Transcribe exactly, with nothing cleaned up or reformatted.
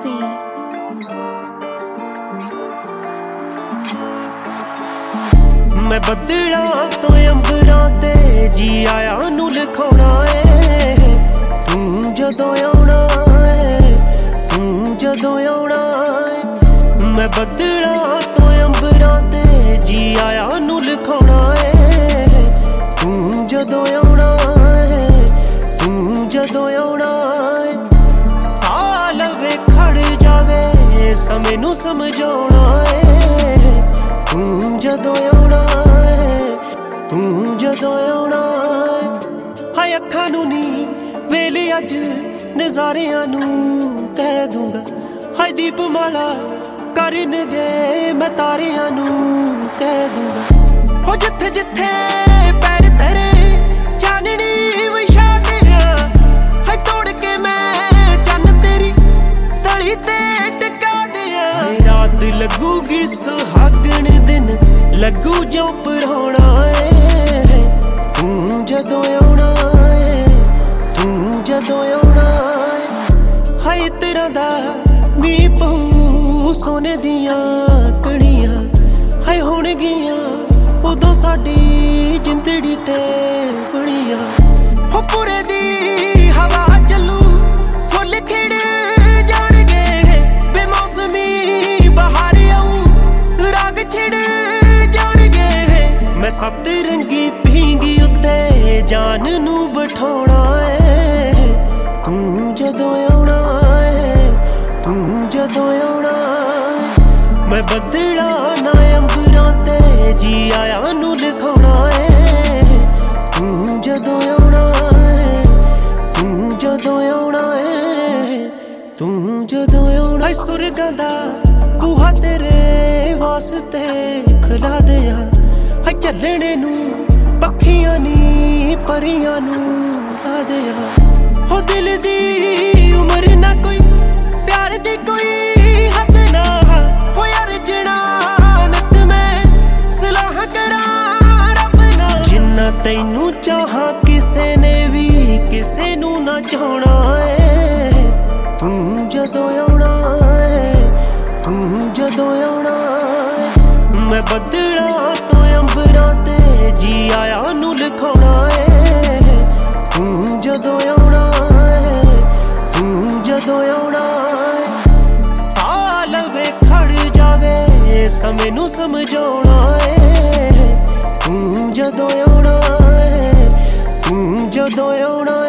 C. मैं बदला तो अंबरां ते जी आया नू लिखाउणा ए तू जदों आउणा ए तू जदों आउणा ए मैं बदला तो अंबरां ते जी आया नू लिखाउणा ए तू जदों आउणा ए तू जदों आउणा ए साल वे खड़ जावे समय नू समझाउणा ए तू जदों आउणा तू जदों आउणा हाय अखां नू नी वेले अज नज़ारियां नू कह दूंगा हाय दीपमाला करनगे मैं तारियां नू कह दूंगा हो जिथे जिथे पैर तेरे चाननी विछा तेरा हाय तोड़ के मैं चन्न तेरी तली ते टिका दिया रात लगूगी सुहागण दिन लगू जो पराउणा ए तू जदों आउणा ए तू जदों आउणा ए हाय तेरा दा मीं पऊ सोने दियां कणियां हाय होणगियां उदों साडी जिंदड़ी ते बणियां हो पूरे दी हवा चलू फुल खिड़ जाणगे बेमौसमी बहार आऊं राग छिड़ जाणगे मैं सत रंगी पींगी उत्ते जान नू बिठाउणा ए तू जदों आउणा ए तू जदों आउणा मैं बदला ना अंबरां ते जी आया नू लिखाउणा ए तू जदों आउणा ए तू जदों आउणा ए तू जदों आउणा सुरगां दा बूहा तेरे वास्ते खुला दिया हाय चलने नू पखियां नी परियां नू ला दिया हो दिल दी उम्र ना कोई प्यार दी कोई हद ना हो यार जनानत मैं सलाह करा रब ना जिन्ना तैनू चाहा किसे ने भी किसे नू ना चाहना ए तू जदों आउणा ए तू जदों आउणा ए मैं बदला तो अंबरां ते जी आया नू लिखाउणा ए तू जदों आउणा ए तू जदों आउणा ए साल वे खड़ जावे समय नू समझाउणा ए तू जदों आउणा ए तू जदों आउणा